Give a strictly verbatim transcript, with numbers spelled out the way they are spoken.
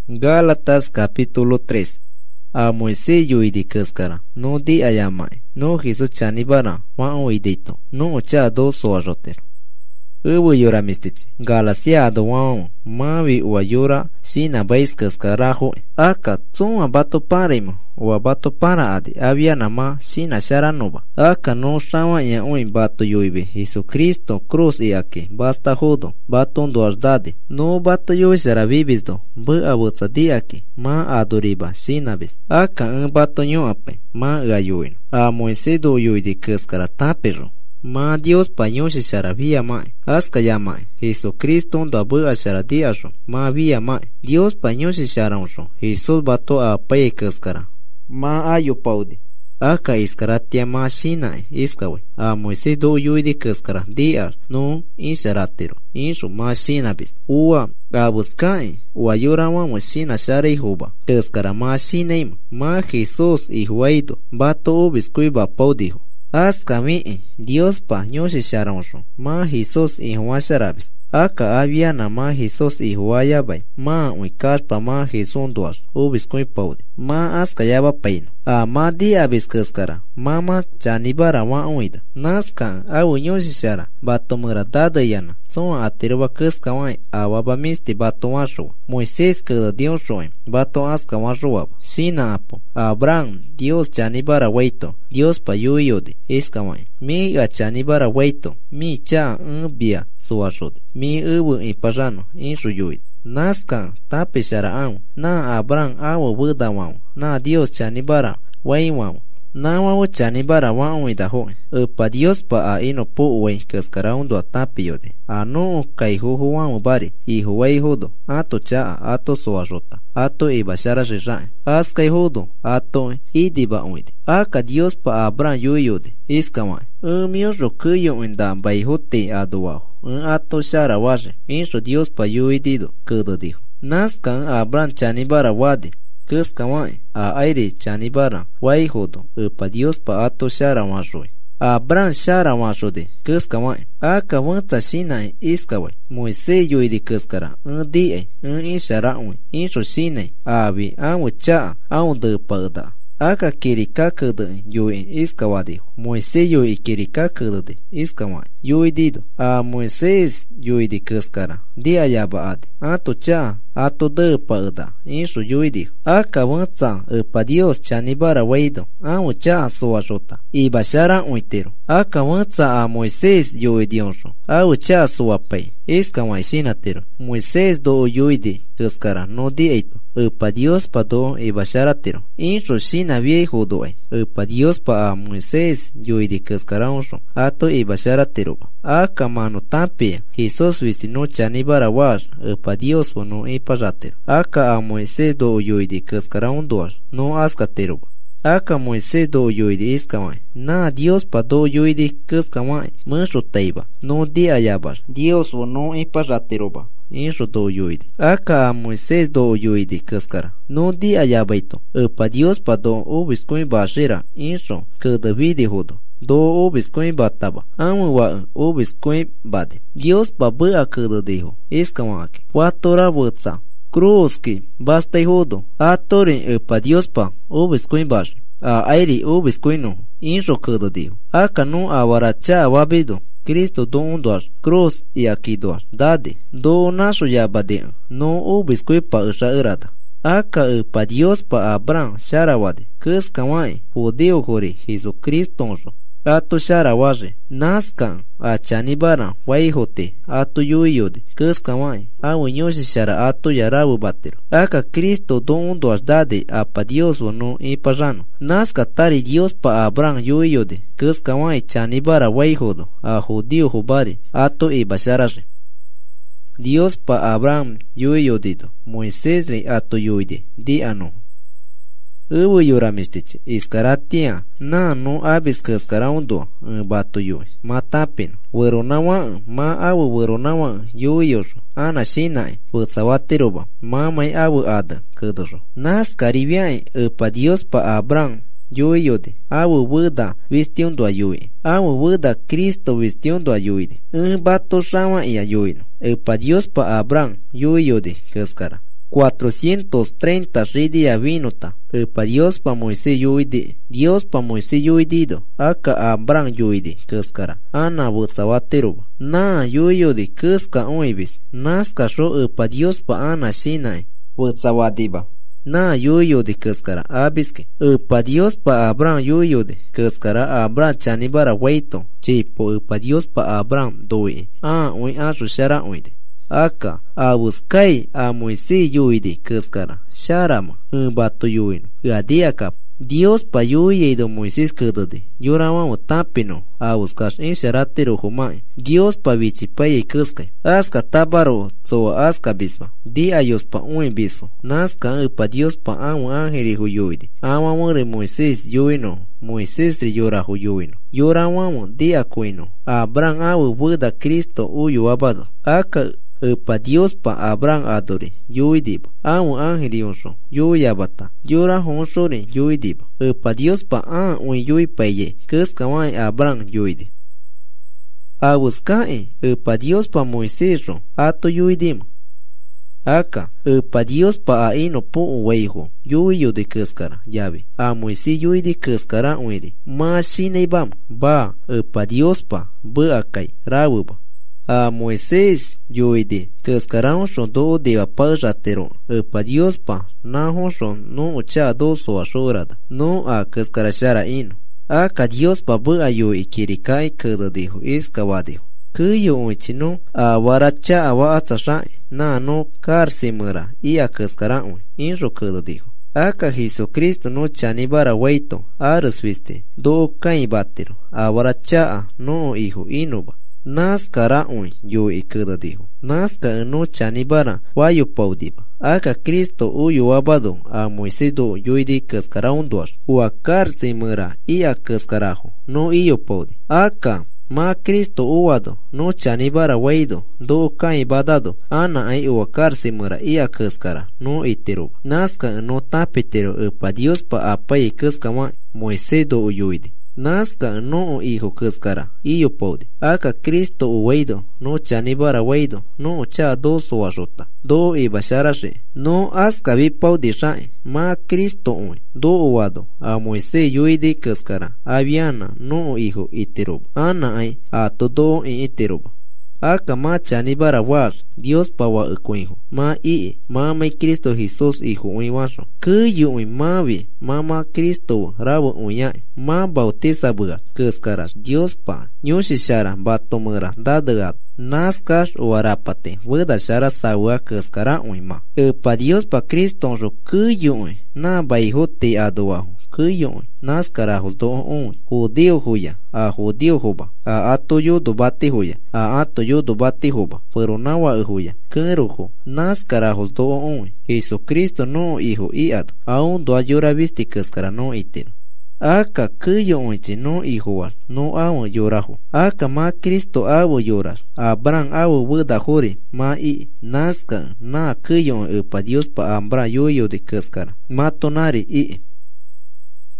Gálatas capítulo tres. A Moisés yuidi kaskara, no di ayamai, no hizo chanibara, wa oidito, no ocha do soajotero. Ubu yura mistichi, Galacia do wao, mavi ua yura, sina bais kaskarajo, aka tson abato parimo, o abato para adi, avia nama, sina sharanova, aka no shama ya oin bato yuibe, Jesucristo cruz y ake, basta jodo, baton do ajdade, no bato yui sara bibisdo, bu abutsa di ake, ma adoriba, sina bis, aka un bato nyo ape, ma gayuin, a Moisés do yui di kaskara tapero. Ma Dios pañoshi sharavia mai, aska ya mai, Jesucristo ndo abu asharadiasho, ma via mai, Dios pañoshi sharansho, Jesus bato a paye kaskara, ma ayo paude, aka iskaratia ma shinai, iskawe, a Moisés do yuidi kaskara, diar, no, insharatero, inshu ma shinabis, ua, a buskai, ua yurawa mo shina sharei huba, kaskara ma shineim, ma Jesus ihuaido, bato ubis kuiba paudiho. Aska mi, Dios pa nyoshi sharonso, ma Jesus ihuwa sharabis. Aka avia na ma Jesus ihuwa yabay, ma uikashpa ma Jesus duas, ubis kui paude, ma aska yaba paino. A ma di abis kaskara, mama chanibara wa uida. Naska awu nyoshi shara, bato muradada yana, son atiruba kaska wai, awaba misti bato washuwa. Moisés kada Dios shoy, bato aska washuwa, shina apo. Abraham, Dios chanibara waito, Dios pa yuyode, iska wai. Mi a chanibara waito, mi cha unbia suwashode, mi ubu ipajano, inshu yuide. Naska tape sharaan, na Abraham awo buda wao, na Dios chanibara wai wao, na wao chanibara wao idaho, upa Dios pa a ino po wai kaskara undo a tape yode, a no kai huhu wao bari, ihu wai hodo, ato cha ato soajota, ato ibashara shishai, askai hodo, ato idiba uide, aka Dios pa Abraham yuyode, iska wai, umios ro kuyo inda bai hote aduaho. Un ato shara waje, insho Dios pa yuidido, kudo dijo. Naskan Abraham chanibara wadi, kuska wai, a aire chanibara, wai hodo, upa Dios pa ato shara wajoi. Abraham shara wajode, kuska wai, aka wanta shinai iska wai, Moisés yuidi kuskara, un die, un inshara ui, insho shinai, abi, amu cha, amu de pada. Aka kirika kudu yui iska wadiho, Moisés yui kirika kudu de, iska wai, yui dido, a Moisés yui di kuskara, di ayaba ade, ato cha, ato de pada, inshu yui diho, aka wantsa, upa Dios chanibara waido, amu cha suwashota, ibashara uitero, aka wantsa a Moisés yui dionsho, au cha suwapay, iska wai shinatero, Moisés do yui di kuskara, no di eito, upa Dios pa do ibasharatero, inshu shina viejo doy, upa Dios pa a Moisés yui di kuskara onsho, ato ibasharatero, aka mano tapia, Jesus vistino chanibara wash, upa Dios no ipajatero, aka a Moisés do yui di kuskara ondoash, no askatero. Aka Moisés do yuidi iskamai, na Dios pa do yuidi kuskamai, munsho teiba, no di ayabash, Dios o no ipajateroba, insho do yuidi. Aka Moisés do yuidi kuskara, no di ayabaito, upa Dios pa do ubiskuin bashira, insho, kuda vidi hodo. Do ubiskuin bataba, amu wa ubiskuin bade. Dios pa bua kuda dijo, iskamaki, watora butsa. Cruz que basta y jodo, a tore pa Dios pa, ubiskuin bash, a airi ubiskuino, insho kudo dio, aka no awaracha wabido, Cristo do undoas, cruz y aquí doas, dade, do nasho ya bade, no ubiskui pa usha irada, aka pa Dios pa Abraham sharawade, kuskamai, judeo hori, Jesucristo onsho, ato sharawaje, naskan, a chanibara, waihote, ato yuiyode, kuskamai, a unyoshi shara ato yarabu batero, aka Cristo do undo asdade, a pa Dios o no ipajano, naska tari Dios pa Abraham yuiyode, kuskamai chanibara waihodo, a judío hubari, ato ibasharaje. Dios pa Abraham yuiyodido, Moisés re ato yuide, di ano. Ubu yura mistiche, iskaratia, na no abis kaskara undo, bato yui, matapin, weronawa, ma awu weronawa, yui yosho, ana shinai, utsawatiroba, ma mai awu ada, kudoso. Nas karibiai, upa Dios pa Abraham, yui yode, awu wuda, vistiundo a yui, awu wuda Cristo vistiundo a yui, un bato shama y a yui, upa Dios pa Abraham, yui yode, kaskara. cuatrocientos treinta ridia vinuta. Epa Dios pa Moisés yuidi. Dios pa Moisés yuidido. Aka Abraham yuidi. Kaskara. Ana butsawateruba. Na yuyodi kaska oibis. Naska ro epa Dios pa ana shinai. Butsawadiba. Na yuyodi kaskara. Abiske. Epa Dios pa Abraham yuyodi. Kaskara Abraham chanibara waito. Chipo epa Dios pa Abraham doi. A oi a rushara oide. Aka a buscai a Moisés yuidi kaskara sharama bato yuino adiaka Dios pa yuido Moisés kedade yorama utapino a buscash en sharatero humai Dios pa bichipai kaskai aska tabaro so aska bisma di ayos pa un biso naska pa Dios pa amu angeli huyuidi ama more Moisés yuino Moisés ri yora huyuino yorama di akuino Abraham awu buda Cristo uyu abado aka Epa Dios pa Abraham adore yuidiba amu angeli onso yuyabata yora honsore yuidiba Epa Dios pa an un yui paye kaskawai Abraham yuidi a buscae Epa Dios pa Moisés ro ato yuidima aka Epa Dios pa aino po weiho yuyo de kaskara llave a Moisés yuidi kaskara uiri ma shineibam ba Epa Dios pa ba akai rabuba a Moisés yuidi kaskaran shon do de pa jatero Epa Dios pa na honshon no cha do so ashorada no a kaskarashara ino a ka Dios pa ba ayo ikirikai kada dijo iskawadijo kuyo uchino a waracha awa atasha na no karsimura i a kaskaran inro kada dijo aka Jesucristo no chanibara waito arsviste do kai batero a waracha no hijo inuba Naskara un yo ikada dijo Naska no chanibara wayo paudiba aka Cristo uyo abado a Moisés do yuidi kaskara un duas u a karse mura i a kaskarajo no iyo paudi aka ma Cristo uado no chanibara waido do kai badado ana ai u a karse mura i a kaskara no iteruba Naska no tapetero Epa Dios pa apai kaskama Moisés do yuidi Naska no hijo kaskara iyo paude aka Cristo uweido no chanibara weido no cha do so ajota do e basharashe no aska vi paude shae ma Cristo un do uwado a Moisés yuidi kaskara aviana no hijo iteroba ana ai a todo en iteroba aka ma chanibara war Dios pa wa ekuinjo ma i ma mai Cristo Jesus hijo uiwasho kuyu ui mavi mama Cristo rabo uya ma bautiza buga kaskara Dios pa nyushi shara batomura dadagat naskas uarapate wada shara sawa kaskara uima Epa Dios pa Cristo ro kuyu ui na baihote adoahu kuyo naskara do un judío huya a judío huba a atoyo do bate huya a atoyo do bate huba pero nawa huya kerujo naskara do un Jesucristo no hijo iado aún do ayora visti kaskara no itero aka kuyo unchi no hijo no awo yorajo aka ma Cristo awo yorar Abraham awo buda jore ma i naska na kuyo Epa Dios pa Abraham yoyo de kaskara matonari i